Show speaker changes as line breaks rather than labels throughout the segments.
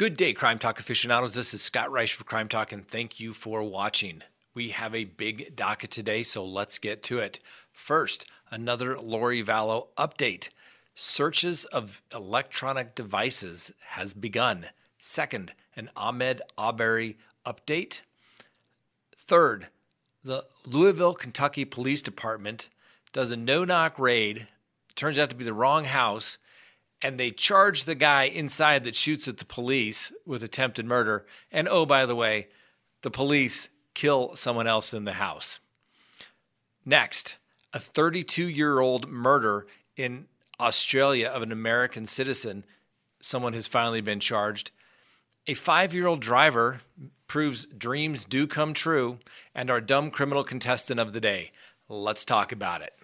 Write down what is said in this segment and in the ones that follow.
Good day, Crime Talk aficionados. This is Scott Reich for Crime Talk, and thank you for watching. We have a big docket today, so let's get to it. First, another Lori Vallow update. Searches of electronic devices has begun. Second, an Ahmaud Arbery update. Third, the Louisville, Kentucky Police Department does a no-knock raid. Turns out to be the wrong house. And they charge the guy inside that shoots at the police with attempted murder. And oh, by the way, the police kill someone else in the house. Next, a 32-year-old murder in Australia of an American citizen. Someone has finally been charged. A 5-year-old driver proves dreams do come true. And our dumb criminal contestant of the day. Let's talk about it.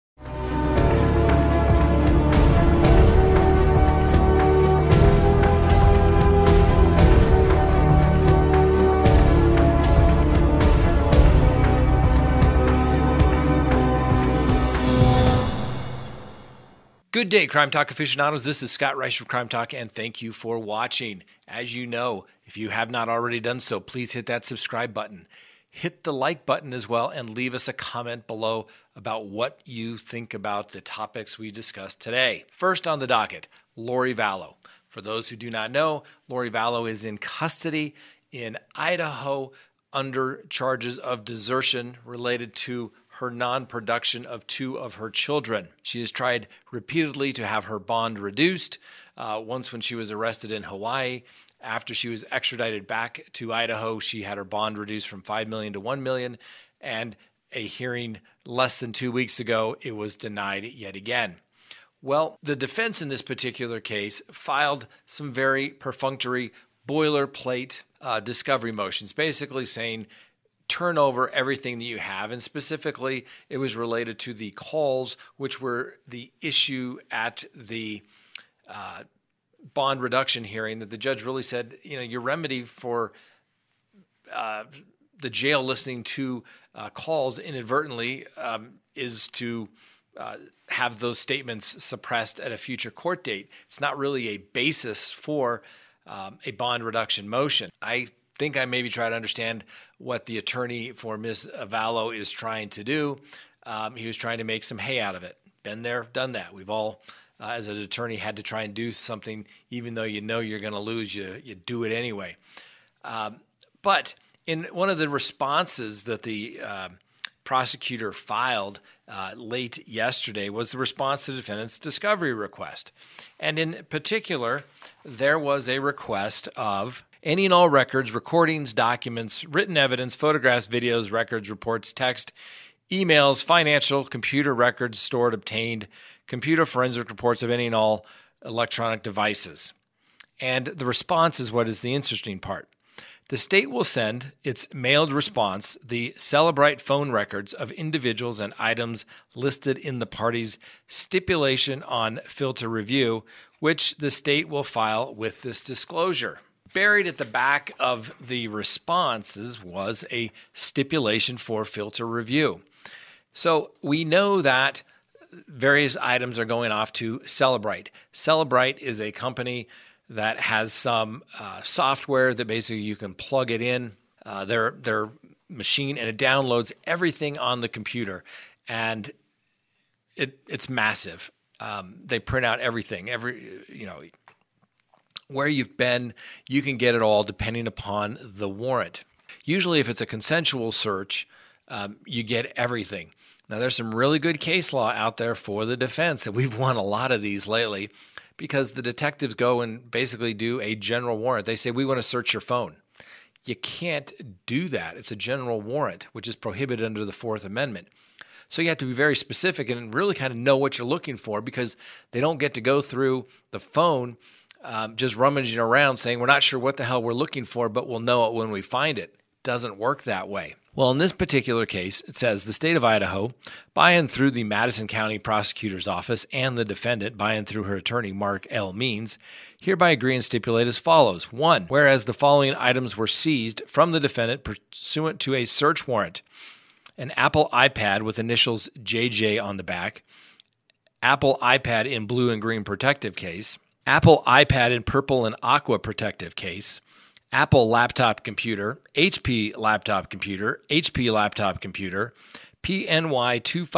Good day, Crime Talk aficionados. This is Scott Reich from Crime Talk, and thank you for watching. As you know, if you have not already done so, please hit that subscribe button. Hit the like button as well, and leave us a comment below about what you think about the topics we discussed today. First on the docket, Lori Vallow. For those who do not know, Lori Vallow is in custody in Idaho under charges of desertion related to her non-production of 2 of her children. She has tried repeatedly to have her bond reduced. Once when she was arrested in Hawaii, after she was extradited back to Idaho, she had her bond reduced from $5 million to $1 million. And a hearing less than 2 weeks ago, it was denied yet again. Well, the defense in this particular case filed some very perfunctory boilerplate discovery motions, basically saying, turn over everything that you have. And specifically, it was related to the calls, which were the issue at the bond reduction hearing, that the judge really said, your remedy for the jail listening to calls inadvertently is to have those statements suppressed at a future court date. It's not really a basis for a bond reduction motion. I think I maybe try to understand what the attorney for Ms. Vallow is trying to do. He was trying to make some hay out of it. Been there, done that. We've all, as an attorney, had to try and do something, even though you know you're going to lose, you do it anyway. But in one of the responses that the prosecutor filed late yesterday was the response to the defendant's discovery request. And in particular, there was a request of any and all records, recordings, documents, written evidence, photographs, videos, records, reports, text, emails, financial, computer records stored, obtained, computer forensic reports of any and all electronic devices. And the response is what is the interesting part. The state will send its mailed response, the Cellebrite phone records of individuals and items listed in the party's stipulation on filter review, which the state will file with this disclosure. Buried at the back of the responses was a stipulation for filter review. So we know that various items are going off to Cellebrite. Cellebrite is a company that has some software that basically you can plug it in their machine, and it downloads everything on the computer. And it's massive. They print out everything. Where you've been, you can get it all depending upon the warrant. Usually if it's a consensual search, you get everything. Now there's some really good case law out there for the defense, and we've won a lot of these lately because the detectives go and basically do a general warrant. They say, we want to search your phone. You can't do that. It's a general warrant, which is prohibited under the Fourth Amendment. So you have to be very specific and really kind of know what you're looking for, because they don't get to go through the phone just rummaging around saying, we're not sure what the hell we're looking for, but we'll know it when we find it. Doesn't work that way. Well, in this particular case, it says the state of Idaho, by and through the Madison County Prosecutor's Office and the defendant, by and through her attorney, Mark L. Means, hereby agree and stipulate as follows. 1. Whereas the following items were seized from the defendant pursuant to a search warrant: an Apple iPad with initials JJ on the back, Apple iPad in blue and green protective case, Apple iPad in purple and aqua protective case, Apple laptop computer, HP laptop computer, HP laptop computer, PNY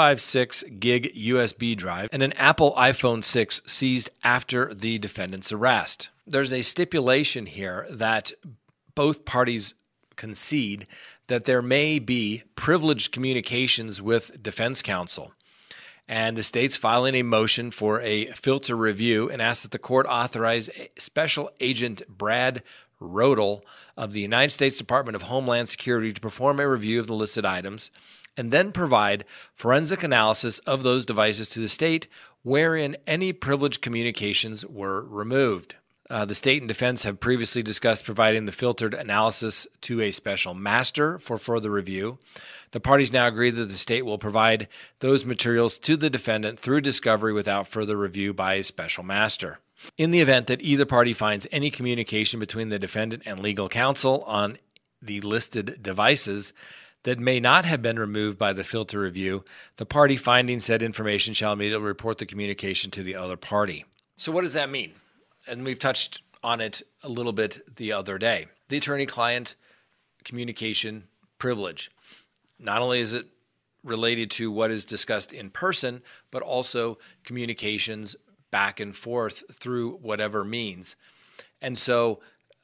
256 gig USB drive, and an Apple iPhone 6 seized after the defendant's arrest. There's a stipulation here that both parties concede that there may be privileged communications with defense counsel. And the state's filing a motion for a filter review and asks that the court authorize Special Agent Brad Rodel of the United States Department of Homeland Security to perform a review of the listed items and then provide forensic analysis of those devices to the state wherein any privileged communications were removed. The state and defense have previously discussed providing the filtered analysis to a special master for further review. The parties now agree that the state will provide those materials to the defendant through discovery without further review by a special master. In the event that either party finds any communication between the defendant and legal counsel on the listed devices that may not have been removed by the filter review, the party finding said information shall immediately report the communication to the other party. So what does that mean? And we've touched on it a little bit the other day. The attorney-client communication privilege. Not only is it related to what is discussed in person, but also communications back and forth through whatever means. And so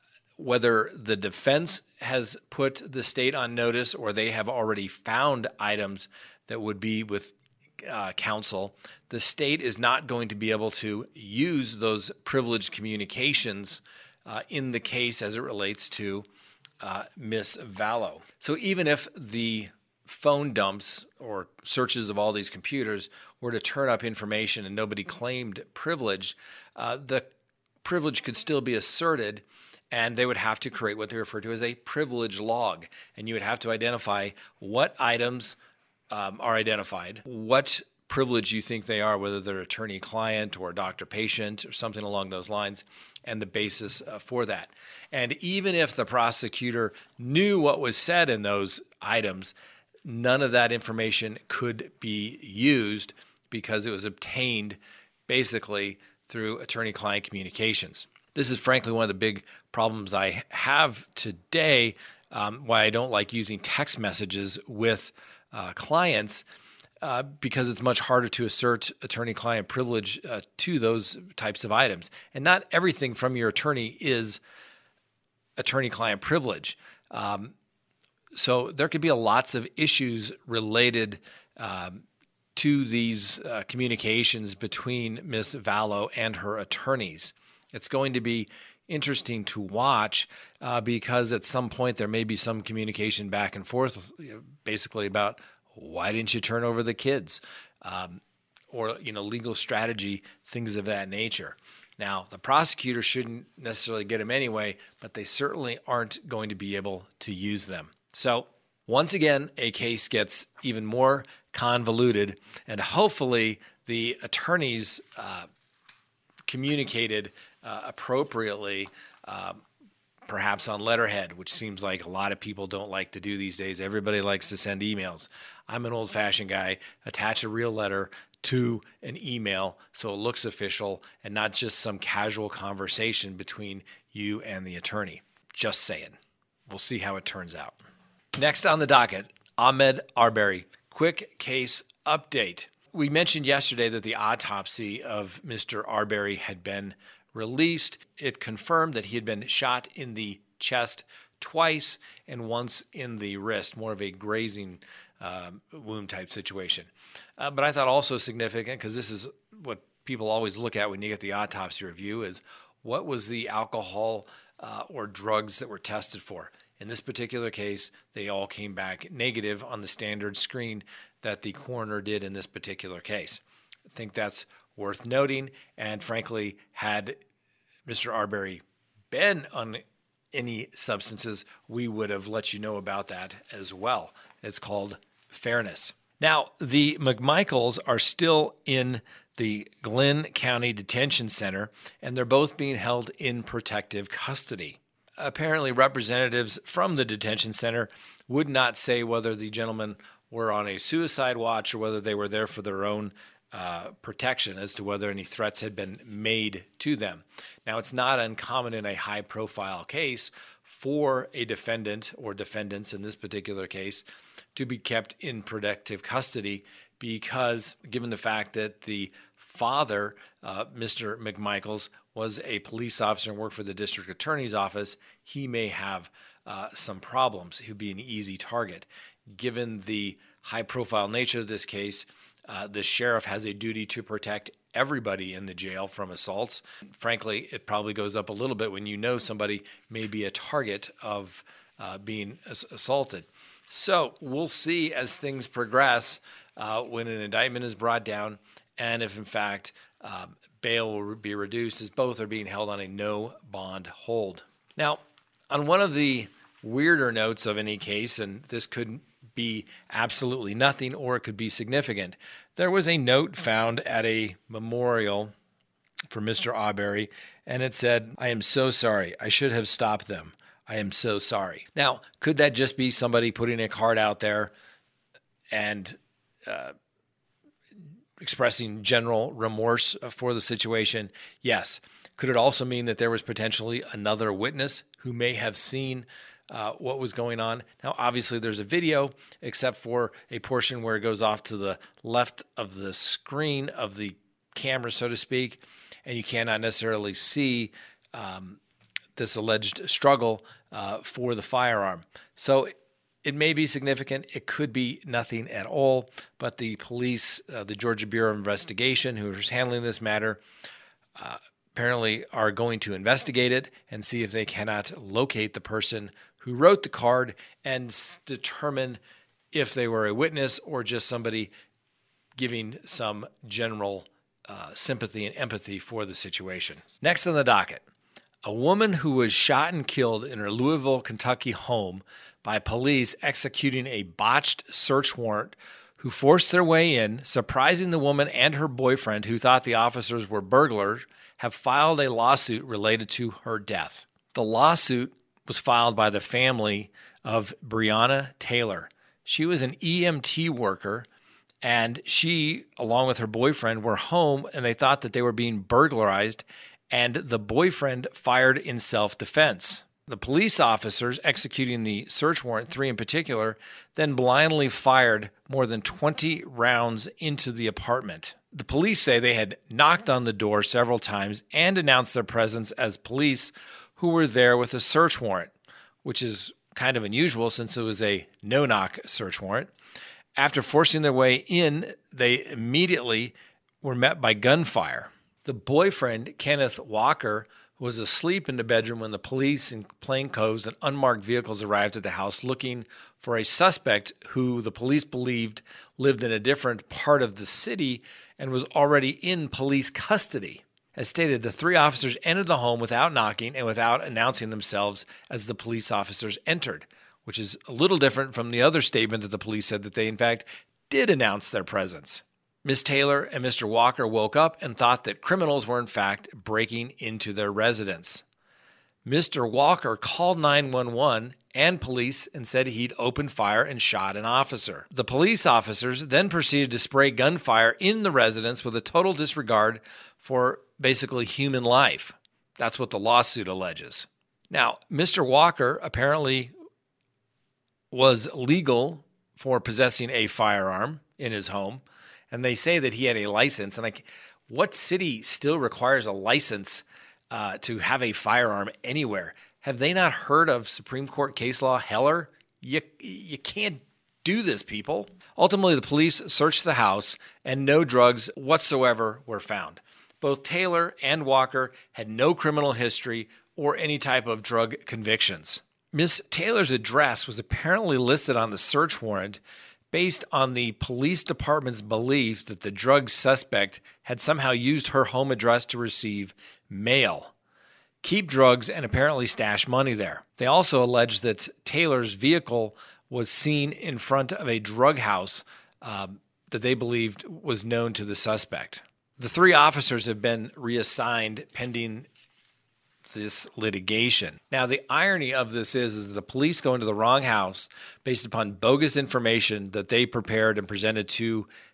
whether the defense has put the state on notice or they have already found items that would be with counsel, the state is not going to be able to use those privileged communications in the case as it relates to Miss Vallow. So even if the phone dumps or searches of all these computers were to turn up information and nobody claimed privilege, the privilege could still be asserted, and they would have to create what they refer to as a privilege log. And you would have to identify what items are identified, what privilege you think they are, whether they're attorney-client or doctor-patient or something along those lines, and the basis for that. And even if the prosecutor knew what was said in those items, none of that information could be used because it was obtained basically through attorney-client communications. This is frankly one of the big problems I have today, why I don't like using text messages with clients, because it's much harder to assert attorney-client privilege to those types of items. And not everything from your attorney is attorney-client privilege. So there could be lots of issues related to these communications between Ms. Vallow and her attorneys. It's going to be interesting to watch because at some point there may be some communication back and forth, basically about why didn't you turn over the kids, or legal strategy, things of that nature. Now, the prosecutor shouldn't necessarily get them anyway, but they certainly aren't going to be able to use them. So once again, a case gets even more convoluted, and hopefully the attorneys communicated appropriately, perhaps on letterhead, which seems like a lot of people don't like to do these days. Everybody likes to send emails. I'm an old-fashioned guy. Attach a real letter to an email so it looks official and not just some casual conversation between you and the attorney. Just saying. We'll see how it turns out. Next on the docket, Ahmaud Arbery. Quick case update. We mentioned yesterday that the autopsy of Mr. Arbery had been released. It confirmed that he had been shot in the chest twice and once in the wrist, more of a grazing wound type situation. But I thought also significant, because this is what people always look at when you get the autopsy review, is what was the alcohol or drugs that were tested for. In this particular case, they all came back negative on the standard screen that the coroner did in this particular case. I think that's worth noting, and frankly, had Mr. Arbery been on any substances, we would have let you know about that as well. It's called fairness. Now, the McMichaels are still in the Glenn County Detention Center, and they're both being held in protective custody. Apparently, representatives from the detention center would not say whether the gentlemen were on a suicide watch or whether they were there for their own protection as to whether any threats had been made to them. Now, it's not uncommon in a high-profile case for a defendant or defendants in this particular case to be kept in protective custody because, given the fact that the father, Mr. McMichaels, was a police officer and worked for the district attorney's office, he may have some problems. He would be an easy target. Given the high-profile nature of this case, the sheriff has a duty to protect everybody in the jail from assaults. Frankly, it probably goes up a little bit when you know somebody may be a target of being assaulted. So we'll see as things progress when an indictment is brought down and if, in fact, bail will be reduced as both are being held on a no bond hold. Now, on one of the weirder notes of any case, and this could be absolutely nothing or it could be significant, there was a note found at a memorial for Mr. Auberry, and it said, "I am so sorry. I should have stopped them. I am so sorry." Now, could that just be somebody putting a card out there and expressing general remorse for the situation? Yes. Could it also mean that there was potentially another witness who may have seen what was going on? Now, obviously, there's a video, except for a portion where it goes off to the left of the screen of the camera, so to speak, and you cannot necessarily see this alleged struggle for the firearm. So it may be significant. It could be nothing at all, but the police, the Georgia Bureau of Investigation, who is handling this matter, apparently are going to investigate it and see if they cannot locate the person who wrote the card and determine if they were a witness or just somebody giving some general sympathy and empathy for the situation. Next on the docket, a woman who was shot and killed in her Louisville, Kentucky home by police executing a botched search warrant who forced their way in, surprising the woman and her boyfriend who thought the officers were burglars, have filed a lawsuit related to her death. The lawsuit was filed by the family of Breonna Taylor. She was an EMT worker, and she, along with her boyfriend, were home, and they thought that they were being burglarized, and the boyfriend fired in self-defense. The police officers executing the search warrant, 3 in particular, then blindly fired more than 20 rounds into the apartment. The police say they had knocked on the door several times and announced their presence as police who were there with a search warrant, which is kind of unusual since it was a no-knock search warrant. After forcing their way in, they immediately were met by gunfire. The boyfriend, Kenneth Walker, was asleep in the bedroom when the police in plainclothes and unmarked vehicles arrived at the house looking for a suspect who the police believed lived in a different part of the city and was already in police custody. As stated, the 3 officers entered the home without knocking and without announcing themselves as the police officers entered, which is a little different from the other statement that the police said that they, in fact, did announce their presence. Ms. Taylor and Mr. Walker woke up and thought that criminals were, in fact, breaking into their residence. Mr. Walker called 911 and police and said he'd opened fire and shot an officer. The police officers then proceeded to spray gunfire in the residence with a total disregard for basically human life. That's what the lawsuit alleges. Now, Mr. Walker apparently was legal for possessing a firearm in his home, and they say that he had a license. And what city still requires a license to have a firearm anywhere? Have they not heard of Supreme Court case law Heller? You can't do this, people. Ultimately, the police searched the house, and no drugs whatsoever were found. Both Taylor and Walker had no criminal history or any type of drug convictions. Miss Taylor's address was apparently listed on the search warrant based on the police department's belief that the drug suspect had somehow used her home address to receive mail, keep drugs, and apparently stash money there. They also alleged that Taylor's vehicle was seen in front of a drug house that they believed was known to the suspect. The 3 officers have been reassigned pending this litigation. Now, the irony of this is that the police go into the wrong house based upon bogus information that they prepared and presented to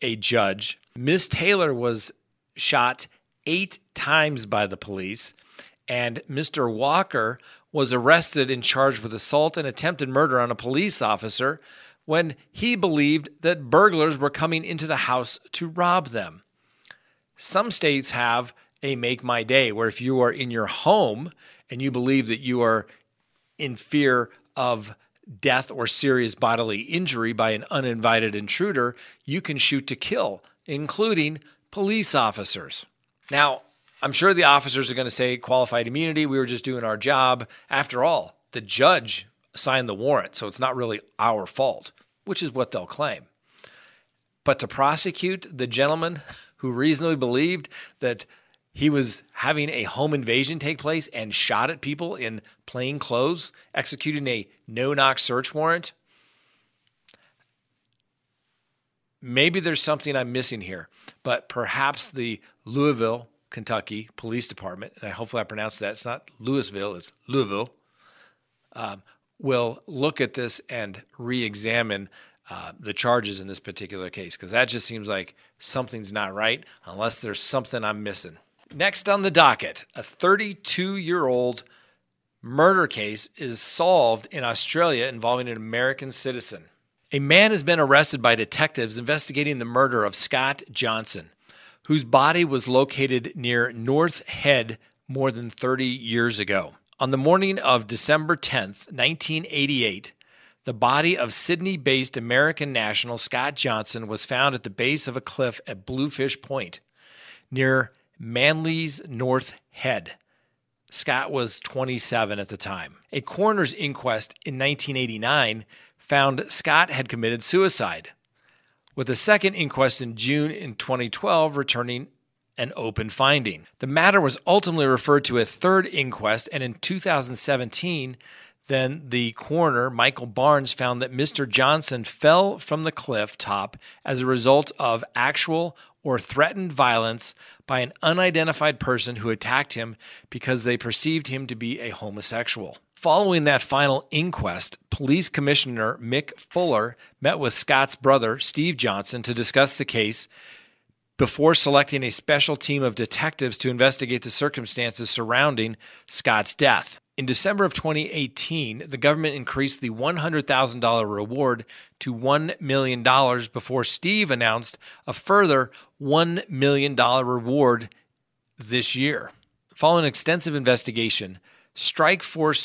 a judge. Miss Taylor was shot 8 times by the police, and Mr. Walker was arrested and charged with assault and attempted murder on a police officer when he believed that burglars were coming into the house to rob them. Some states have a Make My Day, where if you are in your home and you believe that you are in fear of death or serious bodily injury by an uninvited intruder, you can shoot to kill, including police officers. Now, I'm sure the officers are going to say qualified immunity, we were just doing our job. After all, the judge signed the warrant, so it's not really our fault, which is what they'll claim. But to prosecute the gentleman who reasonably believed that he was having a home invasion take place and shot at people in plain clothes, executing a no-knock search warrant, maybe there's something I'm missing here, but perhaps the Louisville, Kentucky Police Department, and hopefully I pronounced that, it's not Louisville, it's Louisville, will look at this and re-examine the charges in this particular case, because that just seems like something's not right unless there's something I'm missing. Next on the docket, a 32-year-old murder case is solved in Australia involving an American citizen. A man has been arrested by detectives investigating the murder of Scott Johnson, whose body was located near North Head more than 30 years ago. On the morning of December 10th, 1988, the body of Sydney-based American national Scott Johnson was found at the base of a cliff at Bluefish Point, near Manly's North Head. Scott was 27 at the time. A coroner's inquest in 1989 found Scott had committed suicide, with a second inquest in June in 2012 returning an open finding. The matter was ultimately referred to a third inquest, and in 2017, then the coroner, Michael Barnes, found that Mr. Johnson fell from the cliff top as a result of actual or threatened violence by an unidentified person who attacked him because they perceived him to be a homosexual. Following that final inquest, Police Commissioner Mick Fuller met with Scott's brother, Steve Johnson, to discuss the case before selecting a special team of detectives to investigate the circumstances surrounding Scott's death. In December of 2018, the government increased the $100,000 reward to $1 million before Steve announced a further $1 million reward this year. Following an extensive investigation, Strike Force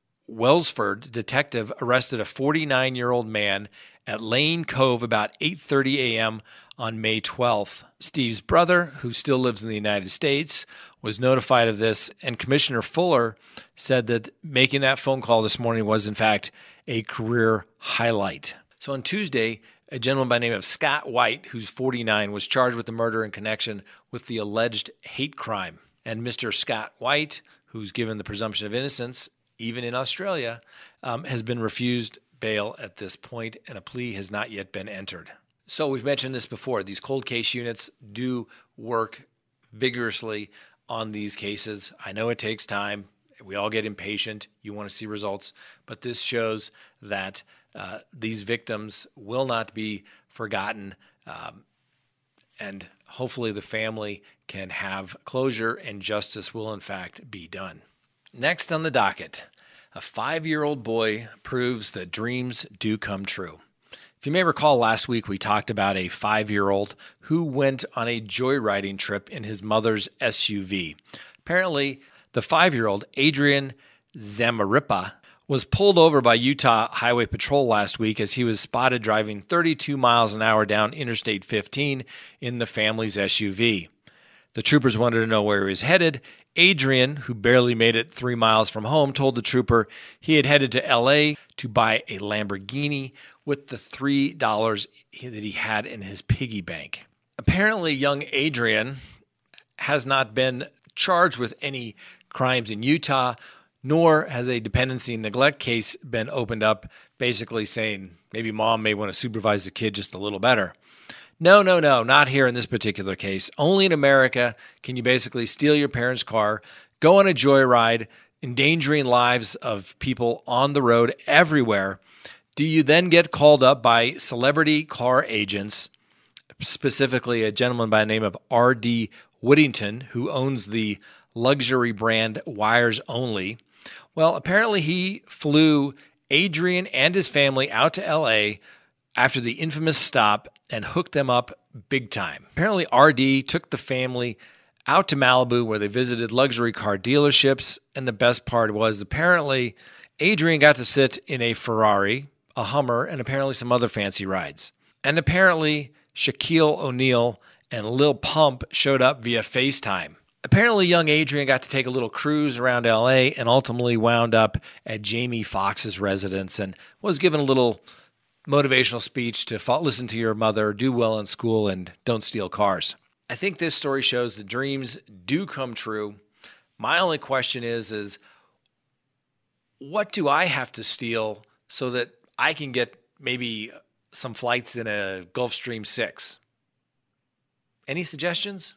Welsford detective arrested a 49-year-old man at Lane Cove about 8:30 a.m. on May 12th. Steve's brother, who still lives in the United States, was notified of this, and Commissioner Fuller said that making that phone call this morning was, in fact, a career highlight. So on Tuesday, a gentleman by the name of Scott White, who's 49, was charged with the murder in connection with the alleged hate crime. And Mr. Scott White, who's given the presumption of innocence, even in Australia, has been refused bail at this point, and a plea has not yet been entered. So we've mentioned this before. These cold case units do work vigorously on these cases. I know it takes time. We all get impatient. You want to see results. But this shows that these victims will not be forgotten, and hopefully the family can have closure and justice will, in fact, be done. Next on the docket, a 5-year-old boy proves that dreams do come true. If you may recall, last week we talked about a 5-year-old who went on a joyriding trip in his mother's SUV. Apparently, the 5-year-old, Adrian Zamaripa, was pulled over by Utah Highway Patrol last week as he was spotted driving 32 miles an hour down Interstate 15 in the family's SUV. The troopers wanted to know where he was headed. Adrian, who barely made it 3 miles from home, told the trooper he had headed to L.A. to buy a Lamborghini with the $3 that he had in his piggy bank. Apparently, young Adrian has not been charged with any crimes in Utah, nor has a dependency and neglect case been opened up, basically saying maybe mom may want to supervise the kid just a little better. No, not here in this particular case. Only in America can you basically steal your parents' car, go on a joyride, endangering lives of people on the road everywhere. Do you then get called up by celebrity car agents, specifically a gentleman by the name of R.D. Whittington, who owns the luxury brand Wires Only. Well, apparently he flew Adrian and his family out to L.A. after the infamous stop and hooked them up big time. Apparently R.D. took the family out to Malibu where they visited luxury car dealerships, and the best part was apparently Adrian got to sit in a Ferrari, a Hummer, and apparently some other fancy rides. And apparently Shaquille O'Neal and Lil Pump showed up via FaceTime. Apparently young Adrian got to take a little cruise around LA and ultimately wound up at Jamie Foxx's residence and was given a little motivational speech to listen to your mother, do well in school, and don't steal cars. I think this story shows that dreams do come true. My only question is what do I have to steal so that I can get maybe some flights in a Gulfstream 6? Any suggestions?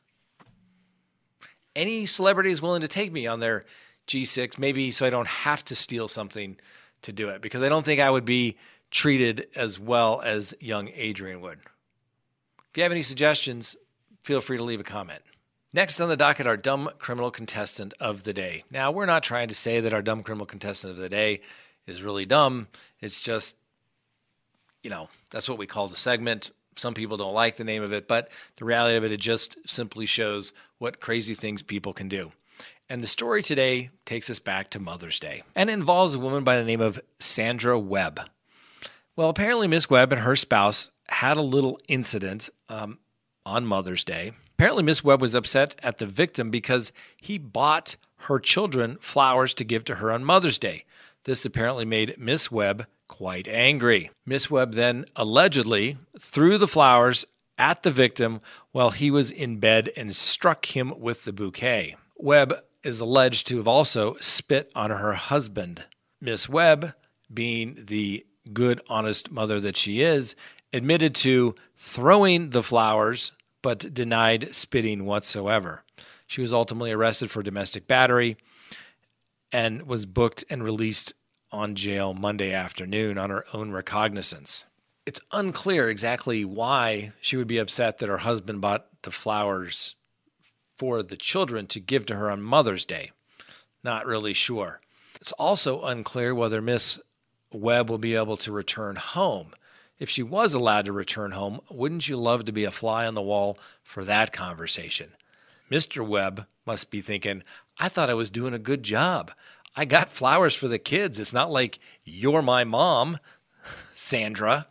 Any celebrity is willing to take me on their G6, maybe so I don't have to steal something to do it, because I don't think I would be treated as well as young Adrian would. If you have any suggestions, feel free to leave a comment. Next on the docket, our dumb criminal contestant of the day. Now, we're not trying to say that our dumb criminal contestant of the day is really dumb. It's just, that's what we call the segment. Some people don't like the name of it, but the reality of it just simply shows what crazy things people can do. And the story today takes us back to Mother's Day, and it involves a woman by the name of Sandra Webb. Well, apparently Miss Webb and her spouse had a little incident on Mother's Day. Apparently Miss Webb was upset at the victim because he bought her children flowers to give to her on Mother's Day. This apparently made Miss Webb quite angry. Miss Webb then allegedly threw the flowers at the victim while he was in bed and struck him with the bouquet. Webb is alleged to have also spit on her husband. Miss Webb, being the good, honest mother that she is, admitted to throwing the flowers but denied spitting whatsoever. She was ultimately arrested for domestic battery and was booked and released on jail Monday afternoon on her own recognizance. It's unclear exactly why she would be upset that her husband bought the flowers for the children to give to her on Mother's Day. Not really sure. It's also unclear whether Miss Webb will be able to return home. If she was allowed to return home, wouldn't you love to be a fly on the wall for that conversation? Mr. Webb must be thinking, I thought I was doing a good job. I got flowers for the kids. It's not like you're my mom, Sandra.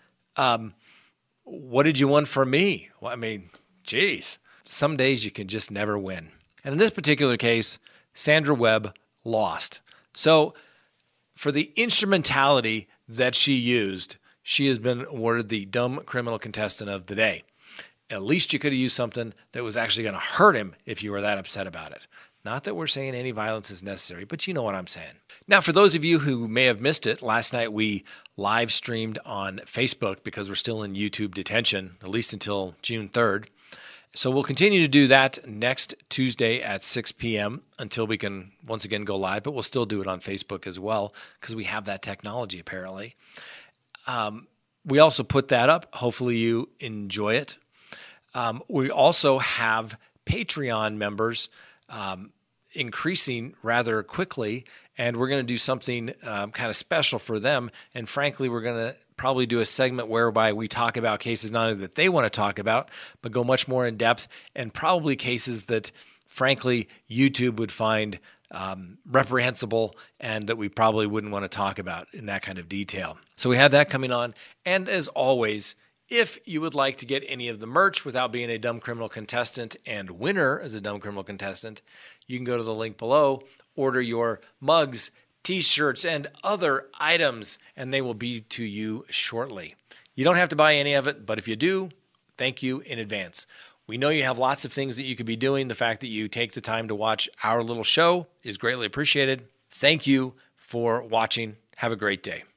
What did you want from me? Well, geez. Some days you can just never win. And in this particular case, Sandra Webb lost. So for the instrumentality that she used, she has been awarded the dumb criminal contestant of the day. At least you could have used something that was actually going to hurt him if you were that upset about it. Not that we're saying any violence is necessary, but you know what I'm saying. Now, for those of you who may have missed it, last night we live streamed on Facebook because we're still in YouTube detention, at least until June 3rd. So we'll continue to do that next Tuesday at 6 p.m. until we can once again go live, but we'll still do it on Facebook as well because we have that technology apparently. We also put that up. Hopefully you enjoy it. We also have Patreon members increasing rather quickly, and we're going to do something kind of special for them. And frankly, we're going to probably do a segment whereby we talk about cases not only that they want to talk about, but go much more in depth, and probably cases that, frankly, YouTube would find reprehensible and that we probably wouldn't want to talk about in that kind of detail. So we have that coming on. And as always, if you would like to get any of the merch without being a dumb criminal contestant and winner as a dumb criminal contestant, you can go to the link below, order your mugs, t-shirts, and other items, and they will be to you shortly. You don't have to buy any of it, but if you do, thank you in advance. We know you have lots of things that you could be doing. The fact that you take the time to watch our little show is greatly appreciated. Thank you for watching. Have a great day.